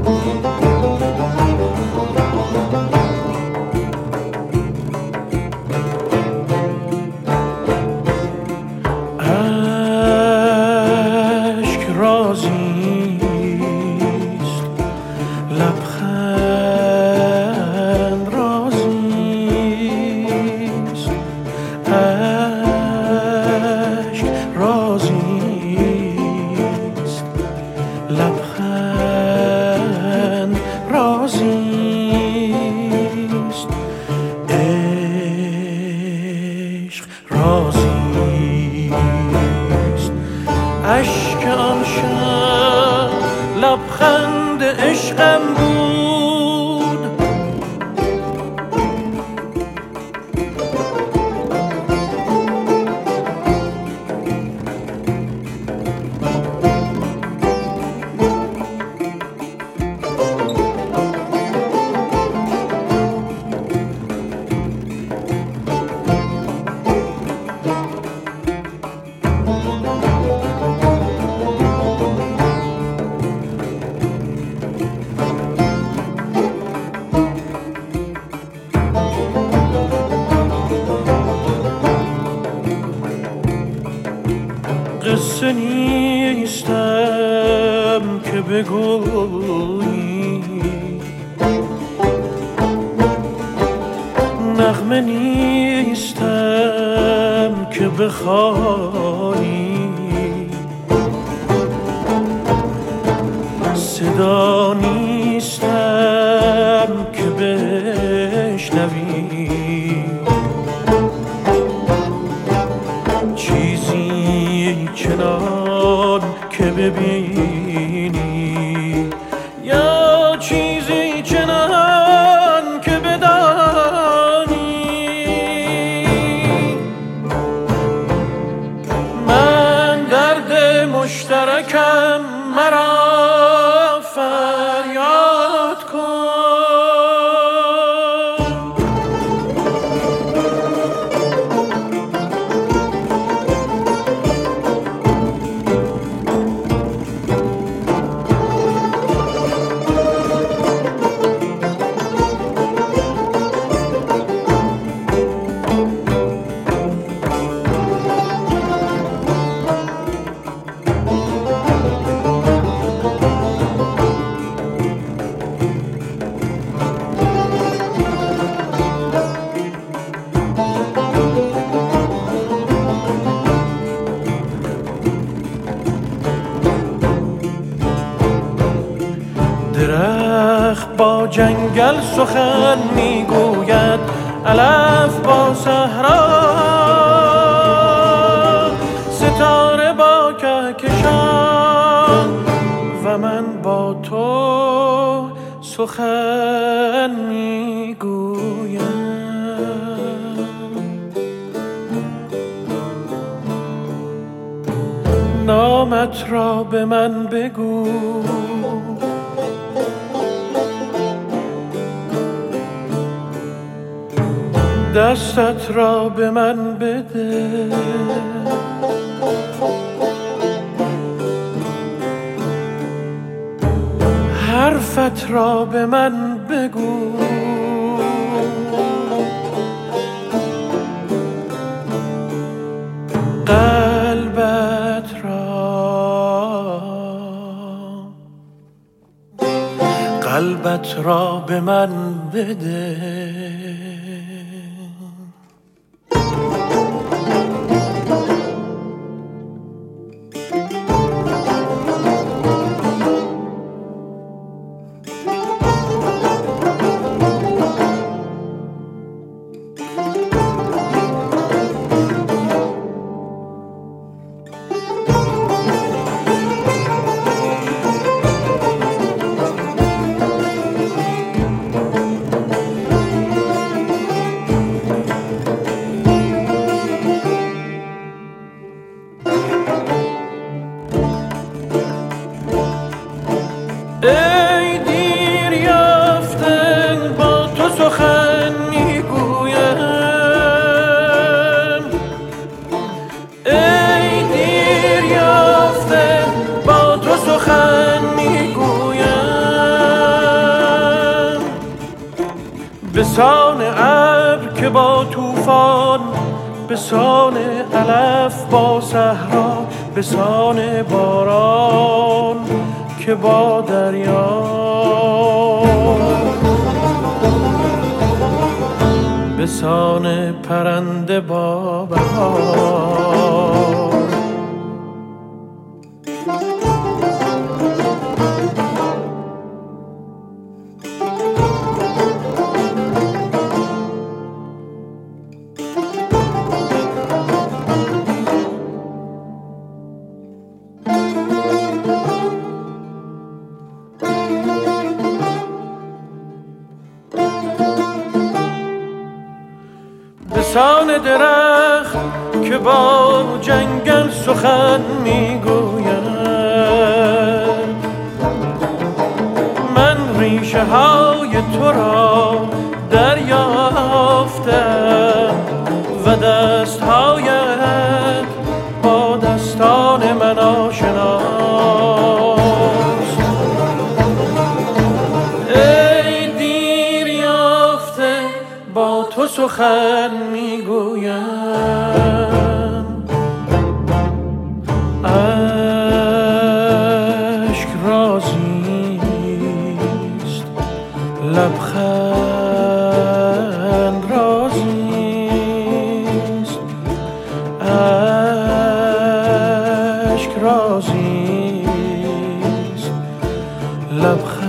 قصه نیستم که بگویی، نغمه نیستم که بخوانی، صدا نیستم که بشنوی، چیزی چنان که ببینی یا چیزی چنان که بدانی. من درد مشترکم، مرا فریاد کن. درخت با جنگل سخن میگوید، علف با صحرا، ستاره با کهکشان و من با تو سخن میگویم. نامت را به من بگو، دستت را به من بده، حرفت را به من بگو، قلبت را به من بده. ای دیر یافته با تو سخن میگویم، ای دیر یافته با تو سخن میگویم. بسان ابر که با طوفان، بسان علف با صحرا، بسان باران که با دریا، بسان پرنده با بهار. بسان درخت که با جنگل سخن میگوید، من ریشه های تو را دریافتم و دستهایت با دستان من آشناست. ای دیر یافته با تو سخن میگویم، اشک رازیست، لبخند رازیست، اشک رازیست، لبخند